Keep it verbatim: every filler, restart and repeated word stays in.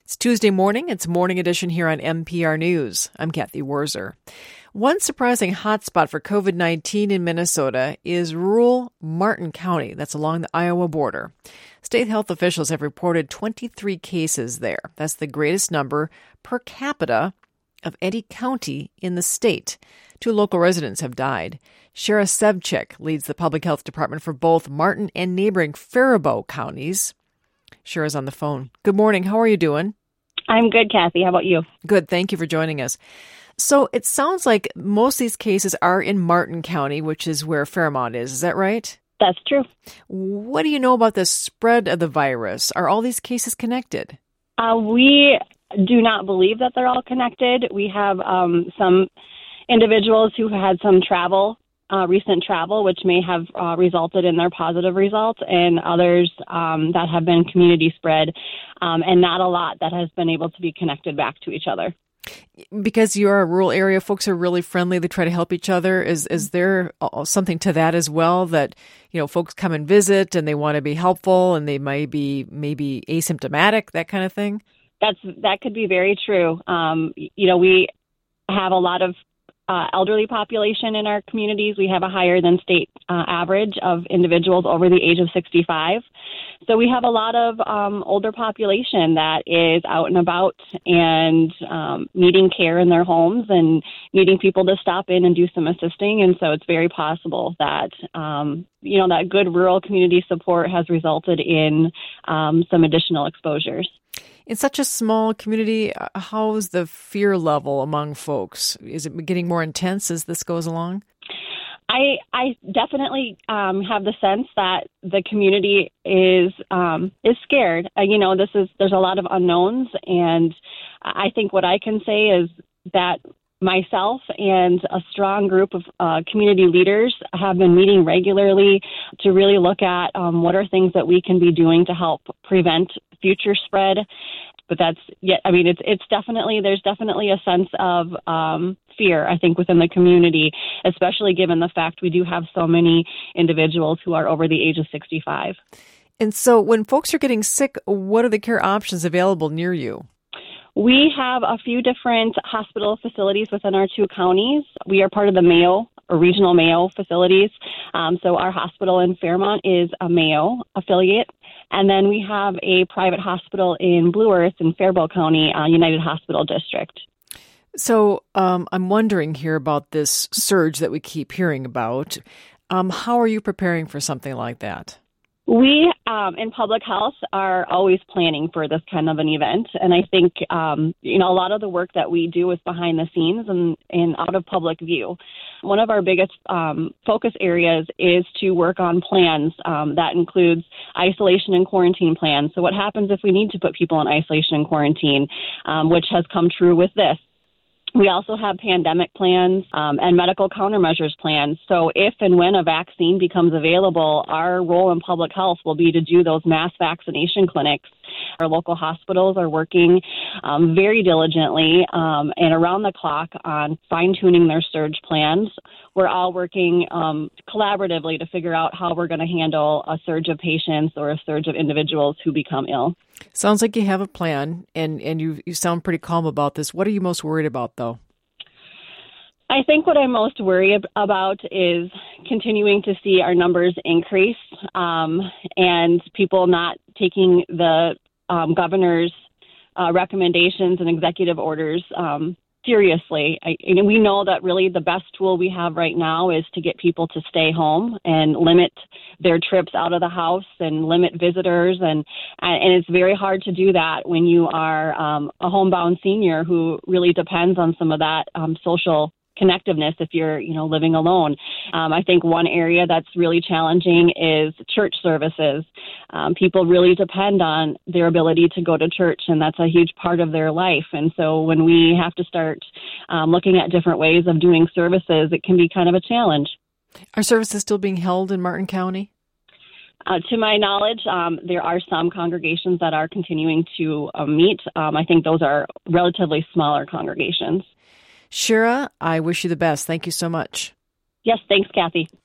It's Tuesday morning. It's Morning Edition here on N P R News. I'm Kathy Wurzer. One surprising hotspot for COVID nineteen in Minnesota is rural Martin County. That's along the Iowa border. State health officials have reported twenty-three cases there. That's the greatest number per capita of any county in the state. Two local residents have died. Shara Sevcik leads the public health department for both Martin and neighboring Faribault counties. Shara's on the phone. Good morning. How are you doing? I'm good, Kathy. How about you? Good. Thank you for joining us. So it sounds like most of these cases are in Martin County, which is where Fairmont is. Is that right? That's true. What do you know about the spread of the virus? Are all these cases connected? Uh, we do not believe that they're all connected. We have um, some individuals who had some travel, uh, recent travel, which may have uh, resulted in their positive results, and others um, that have been community spread, um, and not a lot that has been able to be connected back to each other. Because you're a rural area, folks are really friendly. They try to help each other. Is is there something to that as well, that, you know, folks come and visit and they want to be helpful and they might be maybe asymptomatic, that kind of thing? That's that could be very true. Um, you know, we have a lot of uh, elderly population in our communities. We have a higher than state uh, average of individuals over the age of sixty-five. So we have a lot of um, older population that is out and about and um, needing care in their homes and needing people to stop in and do some assisting. And so it's very possible that, um, you know, that good rural community support has resulted in um, some additional exposures. In such a small community, how's the fear level among folks? Is it getting more intense as this goes along? I I definitely um, have the sense that the community is um, is scared. Uh, you know, this is there's a lot of unknowns, and I think what I can say is that myself and a strong group of uh, community leaders have been meeting regularly to really look at um, what are things that we can be doing to help prevent future spread. But that's, yeah, I mean, it's it's definitely, there's definitely a sense of um, fear, I think, within the community, especially given the fact we do have so many individuals who are over the age of sixty-five. And so when folks are getting sick, what are the care options available near you? We have a few different hospital facilities within our two counties. We are part of the Mayo or regional Mayo facilities. Um, so our hospital in Fairmont is a Mayo affiliate. And then we have a private hospital in Blue Earth in Faribault County, uh, United Hospital District. So um, I'm wondering here about this surge that we keep hearing about. Um, how are you preparing for something like that? We um, in public health are always planning for this kind of an event. And I think, um, you know, a lot of the work that we do is behind the scenes and, and out of public view. One of our biggest um, focus areas is to work on plans um, that includes isolation and quarantine plans. So what happens if we need to put people in isolation and quarantine, um, which has come true with this? We also have pandemic plans um, and medical countermeasures plans. So if and when a vaccine becomes available, our role in public health will be to do those mass vaccination clinics. Our local hospitals are working um, very diligently um, and around the clock on fine-tuning their surge plans. We're all working um, collaboratively to figure out how we're going to handle a surge of patients or a surge of individuals who become ill. Sounds like you have a plan, and, and you, you sound pretty calm about this. What are you most worried about, though? I think what I'm most worried about is continuing to see our numbers increase um, and people not taking the um, governor's uh, recommendations and executive orders um, seriously. I, and we know that really the best tool we have right now is to get people to stay home and limit their trips out of the house and limit visitors. And, and it's very hard to do that when you are um, a homebound senior who really depends on some of that um, social connectiveness if you're, you know, living alone. Um, I think one area that's really challenging is church services. Um, people really depend on their ability to go to church, and that's a huge part of their life. And so when we have to start um, looking at different ways of doing services, it can be kind of a challenge. Are services still being held in Martin County? Uh, to my knowledge, um, there are some congregations that are continuing to uh, meet. Um, I think those are relatively smaller congregations. Shara, I wish you the best. Thank you so much. Yes, thanks, Kathy.